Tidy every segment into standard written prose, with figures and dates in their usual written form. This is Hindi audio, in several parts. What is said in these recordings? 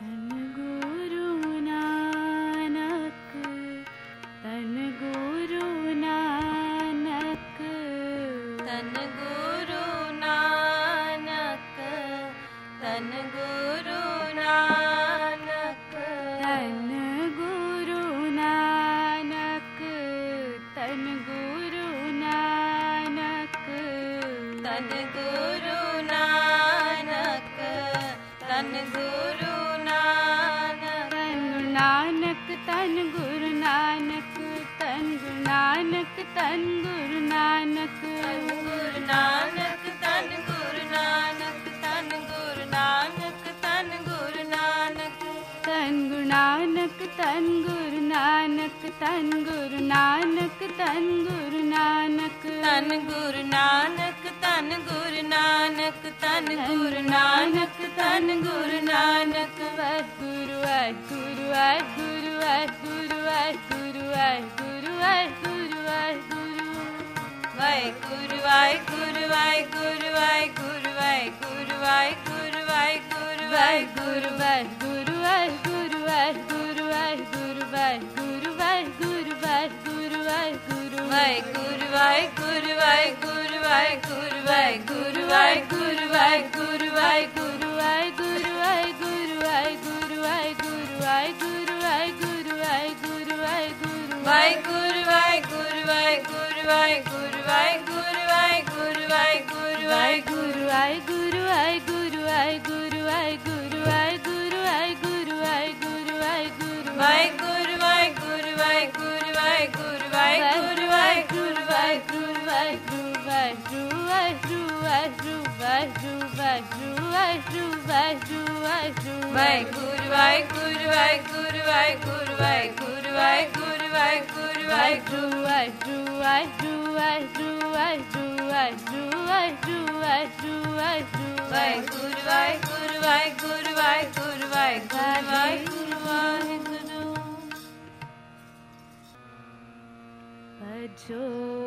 भजो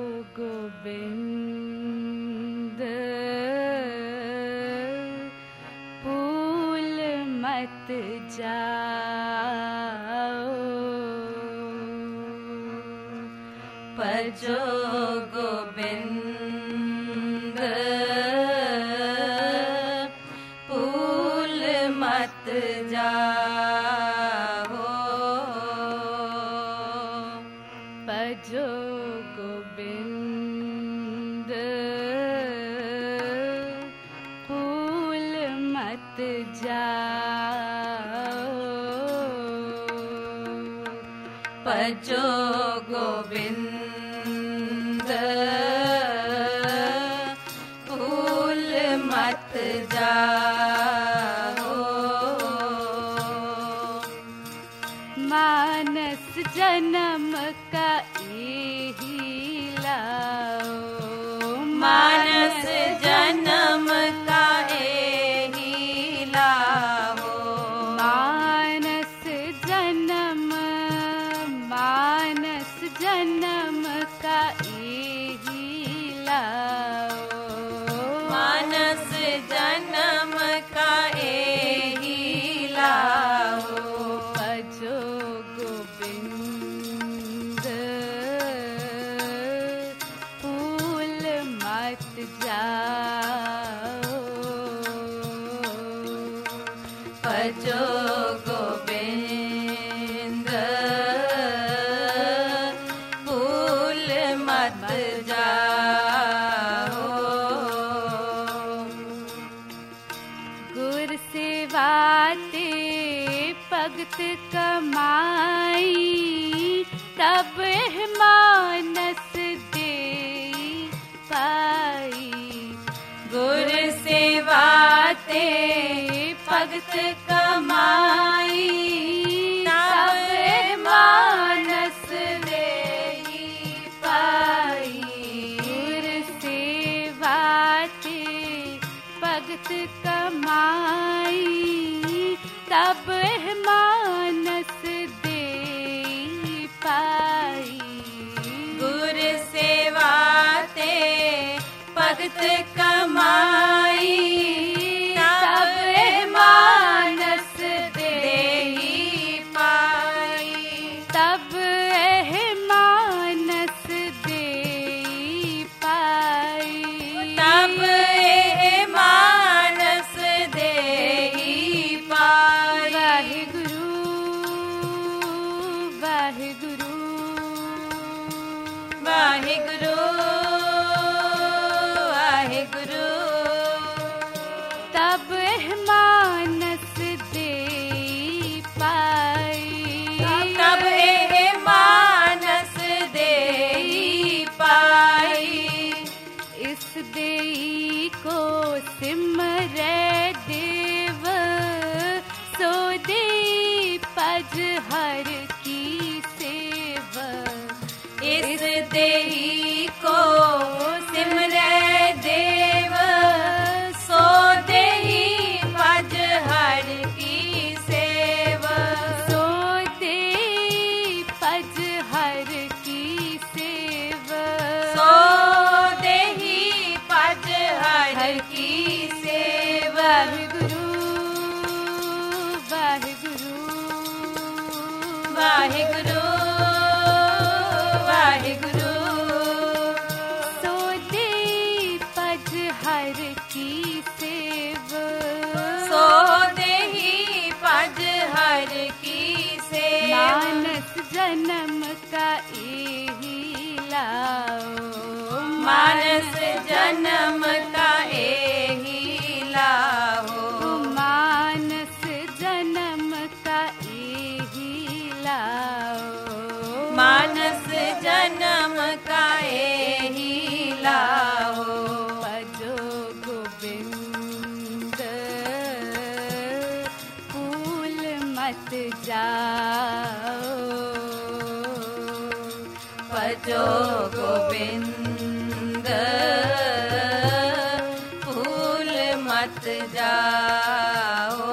गोविंद भूल मत जाओ, भजो गोविंद भूल मत जाओ, भजो गोविंद भूल मत जाओ, भजो गोविंद भूल मत जाओ। मानस जन्म का यही लाओ, मानस जन्म का यही लाओ, मानस जन्म का यही लाओ, मानस जन्म का यही लाओ, भजो गोविंद भूल मत जाओ, भजो गोविंद भूल मत जाओ। गुर सेवा ते भगत कमाई, तब मानस दे पाई, गुर सेवा ते भगत कमाई, तब मानस दे पाई, गुर सेवा ते भगत कमाई, तब मानस दे पाई, गुर सेवा ते भगत कमाई, तब मानस दे वाहिगुरु वाहिगुरु सो दे पज हर की सेव सो देहि पज हर की सेव मानस जन्म का एही लाओ मानस जन्म का एही लाहो मानस जन्म का एही लाओ मानस जन्म का एही लाहो भजो गोविंद भूल मत जाओ भजो गोविंद भूल मत जाओ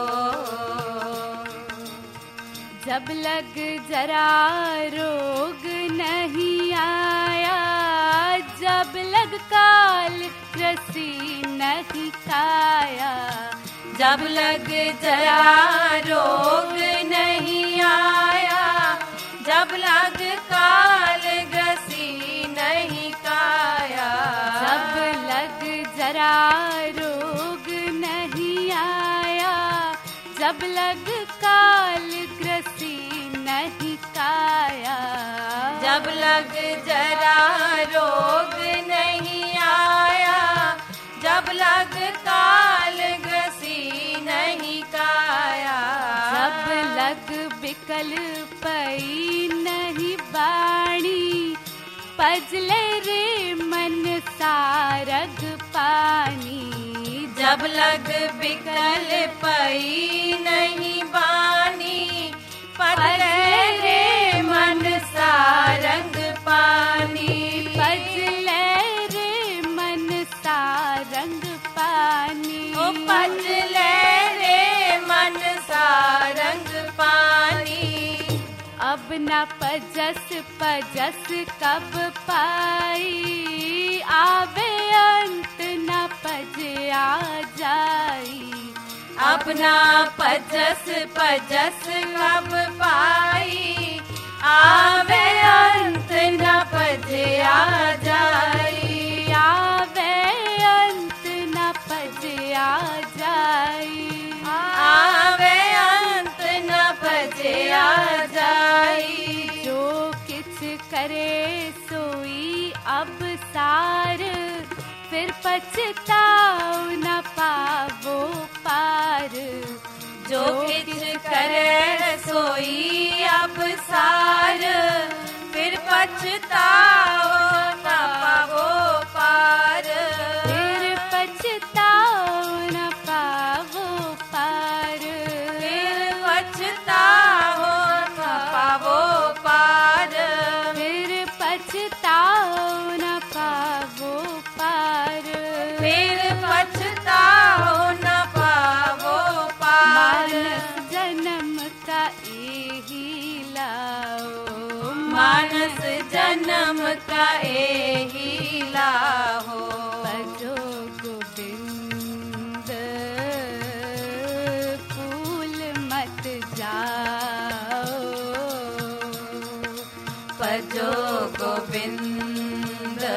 जब लग जरा रोग नहीं आया जब लग काल ग्रसी नहीं खाया जब लग जरा रोग नहीं आया जब लग काल ग्रसी नहीं काया जब लग जरा रोग नहीं आया जब लग काल ग्रसी नहीं काया जब लग जरा रोग नहीं आया जब लग काल ग्रसी नहीं काया जब लग बिकल पई नहीं बाणी पजले रे मन सारग पानी जब लग बिकल पई नहीं बानी पजले रे मन सारंग पानी पजले रे मन सारंग पानी ओ पजले रे मन सारंग पानी अब न पजस पजस कब पाई आवे अंत न पज आ जाई अपना पजस पजस कब पाई आवे अंत न पज आ जाई आवे अंत न पज आ जाई आवे अंत न पज आ जाई जो किछ करे सोई अब सार फिर पछताओ न पावो पार जो किछ करे सोई अब सार फिर पछताओ न पावो पार फिर पछताओ न पावो पार फिर पछताओ न पावो पार फिर पछताओ न पावो पार फिर पछताओ न पावो पार मानस जन्म का एही लाओ मानस जन्म का एही लाहो भजो गोविंद भूल मत जाओ भजो गोविंद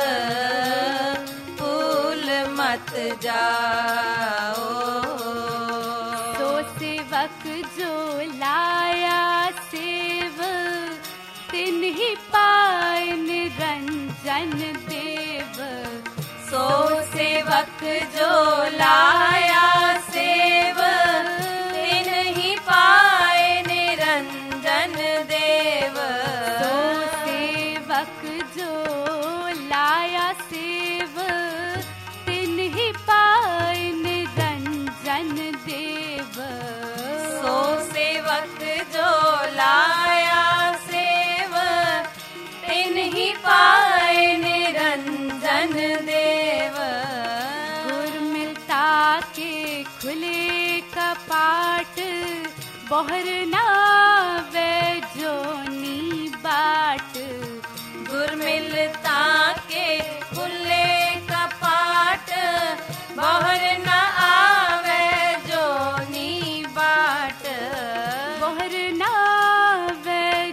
भूल मत जाओ तो सेवक जो लाया सेव तिन ही पाए निरंजन देव सो सेवक जो लाया सेव तिन ही पाए निरंजन देव तो सेवक जो लाया सेव तिन ही पाए निरंजन देव सो सेवक जो लाया सेव तिन ही पाए निरंजन देव गुर मिलता के खुले कपाट बोहर नावे जोनी बाट गुर मिलता के खुले कपाट बाहर न आवे जोनी बाट बोहर नावे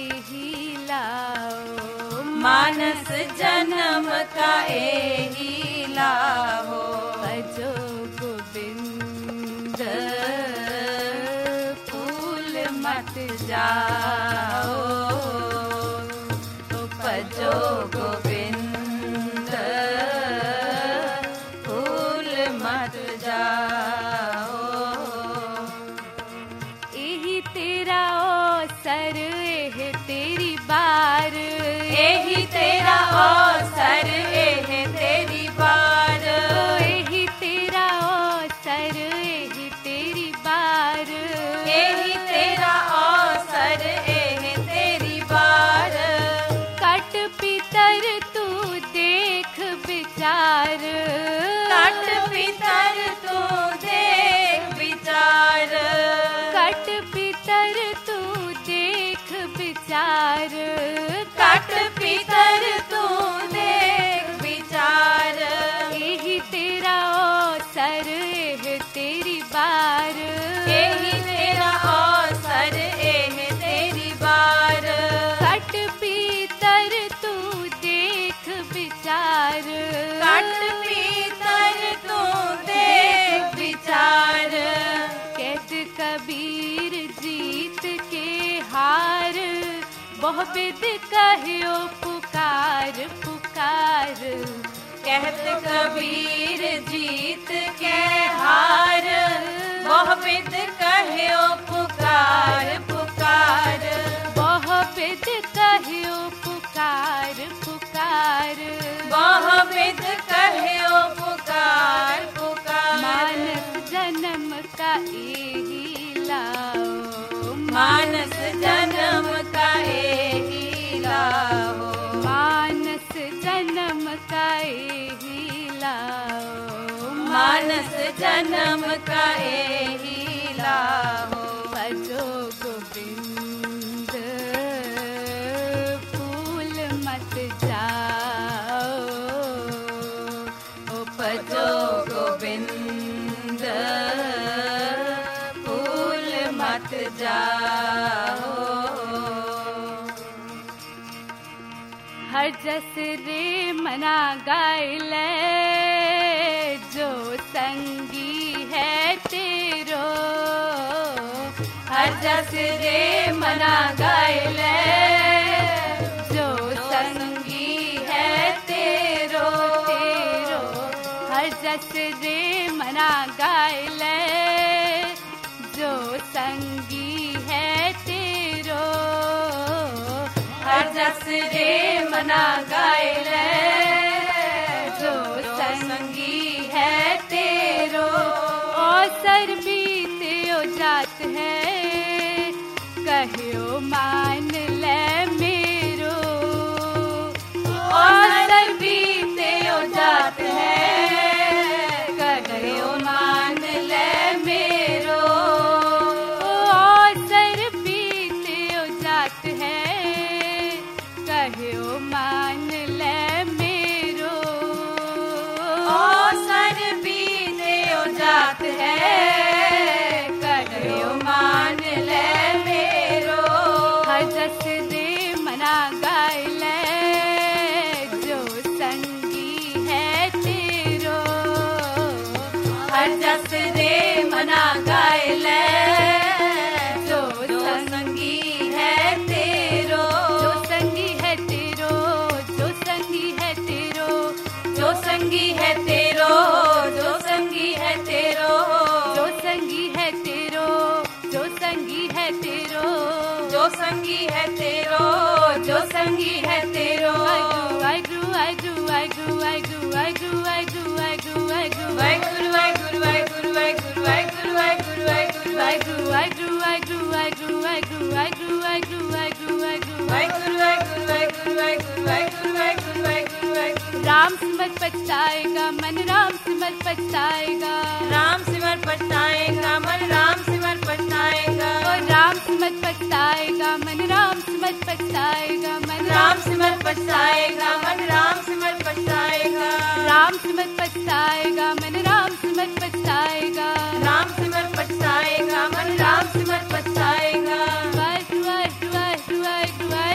एही लाओ, मानस जन्म का एही लाहो। भजो गोविंद फूल मत जाओ, भजो गोविंद फूल मत जाओ। एही तेरा अवसर, एह तेरी बार, एही तेरा अवसर, एह तेरी बार, एही तेरा अवसर, एह तेरी बार, एही तेरा अवसर, एह तेरी बार। कट पितर तू देख विचार, कट पितर तू देख विचार, कट पितर तू देख विचार, कट पितर तू देख विचार। एही तेरा अवसर, एह तेरी बार, एही तेरा अवसर, एह तेरी बार। कट पितर तू देख विचार, कट पितर तू देख विचार। कहत कबीर जीत के हार, बहुविध कहियो पुकार पुकार, कहत कबीर जीत के हार, बहुविध कहियो पुकार पुकार। बहुविध कहियो पुकार पुकार, बहुविध कहियो पुकार पुकार। मानस जन्म का एही लाओ, मानस जन्म का एही लाहो। मानस जन्म का एही लाओ, मानस जन्म का एही लाहो। भजो गोविंद फूल मत जाओ, भजो गोविंद फूल मत जाओ। हर जस रे मना गाइले, जो संगी है तेरो, हर जस रे मना गाइले, जो संगी है तेरो तेरो। हर जस रे मना गाइले, जो संगी है तेरो, हर जस रे मना गाइले, जो संगी है तेरो। अवसर बीते ओ जात है, कहियो मान ले मेरो, अवसर बीते ओ जात है, कहियो मान ले मेरो। अवसर बीते ओ जात है, कहियो मान ले मेरो। अवसर बीते ओ जात है, कहियो मान ले मेरो। हर जस दे मना गाइले, जो संगी है तेरो, हर जस रे मना गाइले, जो संगी है तेरो। जो संगी है तेरो, जो संगी है तेरो, जो संगी है तेरो, जो संगी है तेरो। जो संगी है तेरो, जो संगी है तेरो, जो संगी है तेरो, जो संगी है तेरो। I grew, I grew, I grew, I grew, I grew, I grew, I grew, I grew, I grew. Waheguru Waheguru Waheguru Waheguru Waheguru Waheguru Waheguru Waheguru I grew, I grew, I grew, I grew, I grew, I grew, I grew, I grew. Waheguru Waheguru Waheguru Waheguru Waheguru Waheguru Waheguru Waheguru. Ram सिमर पछताएगा मन, राम सिमर पछताएगा, राम सिमर पछताएगा मन, राम सिमर पछताएगा। ओ राम सिमर पछताएगा मन, राम सिमर पछताएगा मन, राम सिमर पछताएगा मन, राम सिमर पछताएगा। राम सिमर पछताएगा मन, राम सिमर पछताएगा, राम सिमर पछताएगा मन, राम सिमर पछताएगा। वाहिगुरु वाहिगुरु वाहिगुरु वाहिगुरु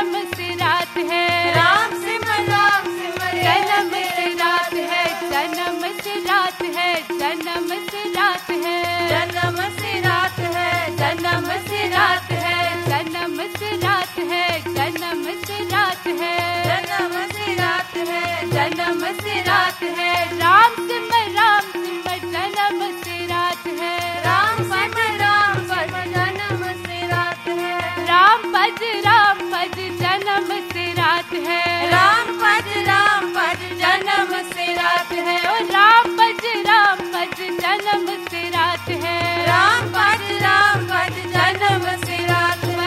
जन्म से रात है, राम सिमर जन्म से रात है, जन्म से रात है, जन्म से रात है, जन्म से रात है, जन्म से रात है, जन्म से रात है, जन्म से रात है, जन्म से रात है, जन्म से रात है, राम सिमर जन्म से रात है, राम सिमर जन्म से रात है, राम भज जन्म से रात है, राम भज जन्म से रात है, ओ राम भज जन्म से रात है, राम भज जन्म से रात है।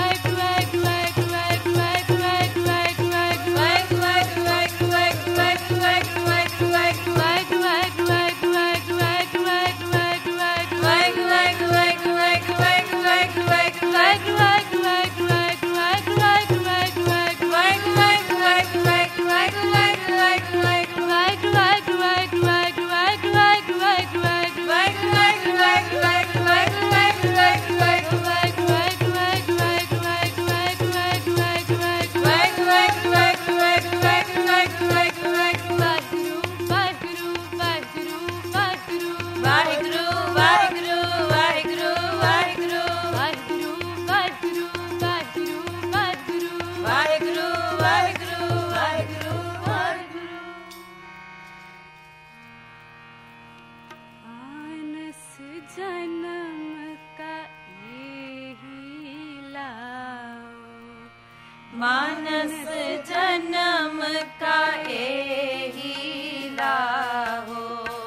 मानस जन्म का एही लाहो,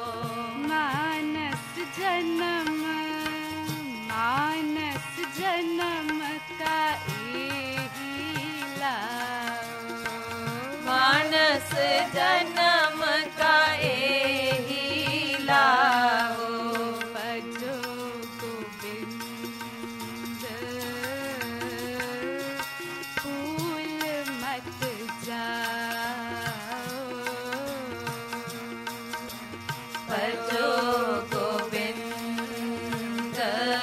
मानस जन्म का एही लाओ, मानस जन्म का एही लाहो, भजो गोविंद भूल मत जाओ, भजो गोविंद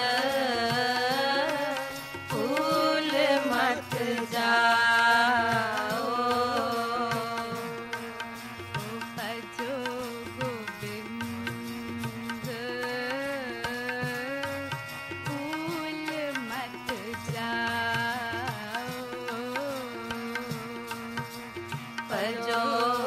भूल मत जाओ, भजो गोविंद भूल मत जाओ, भजो